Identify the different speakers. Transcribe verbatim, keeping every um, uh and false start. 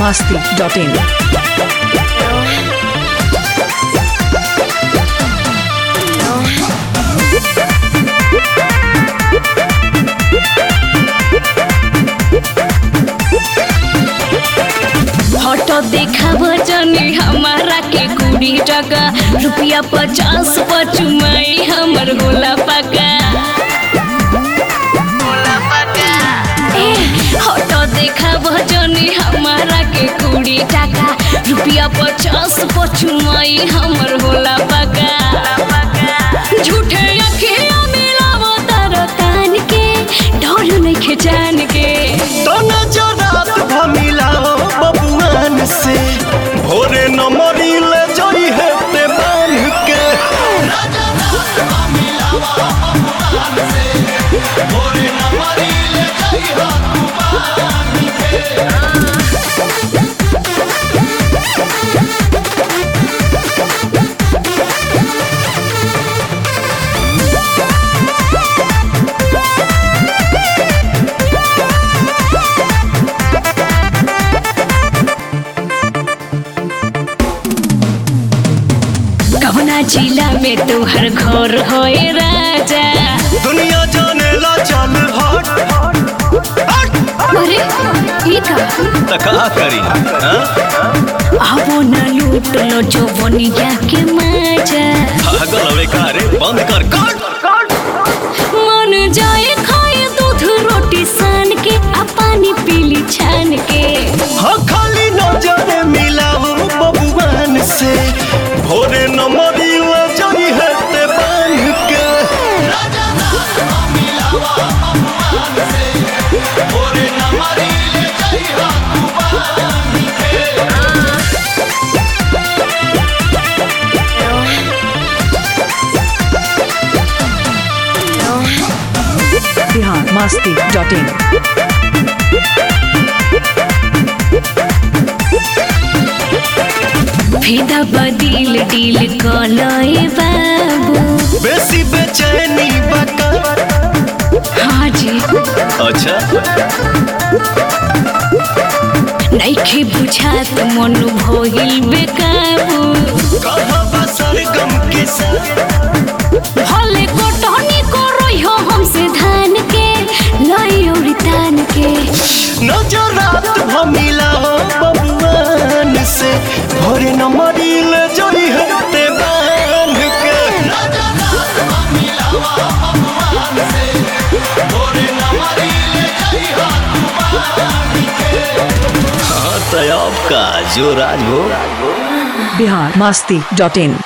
Speaker 1: masti dot in.
Speaker 2: Photo देखाब जनी हमारा के कुड़ी टका रुपया पचास पचुमाई हमर होला पका ए फोटो देखाब जनी हमारा के कुड़ी टका रुपया पचास पचुमाई हमर होला पका झूठे अखिया मिलावो तार कान के डर नइखे जान के
Speaker 3: तो नजरात भमिलाओ बबुआन से भोरे न मरिले जई है ते बांध के नजरात भमिलाओ बबुआन से भोरे न मरिले जई है तू बांध के
Speaker 2: कौना जिला में तोहर घर होए राजा
Speaker 3: दुनिया जाने ला चल हट
Speaker 2: अरे ई का
Speaker 3: त का करी हां
Speaker 2: आवो न लूट लो जो बनिया के मजा
Speaker 3: पागल हवे का रे बंद कर काट
Speaker 2: मन जाए खाए दूध रोटी सान के आ पानी पीली छान के
Speaker 3: हाँ खाली नजर मिलाओ बबुआन से भोरे न मरिले जई है ते बांध के नजरात मिलाओ बबुआन से भोरे न मरिले जई है तू बांध के
Speaker 1: Bihar masti dot in.
Speaker 2: फेदा बदिल दिल कलए बाबू
Speaker 3: बेसी बेचैनी बका
Speaker 2: हाँ जी
Speaker 3: अच्छा
Speaker 2: नइखे बुझात मन भइल बेकाबू
Speaker 3: कहाँ बसर गम के साथ
Speaker 2: भले कोटनी करई हो हमसे धान के लई औरी तान के
Speaker 3: नजरात भमिला हो बबुआन से भोरे न मरिले जई है ते बांध के नजरात भमिला हो बबुआन से भोरे न मरिले जई है तू बांध के हाँ तो आपका जो राज हो
Speaker 1: Bihar masti dot in.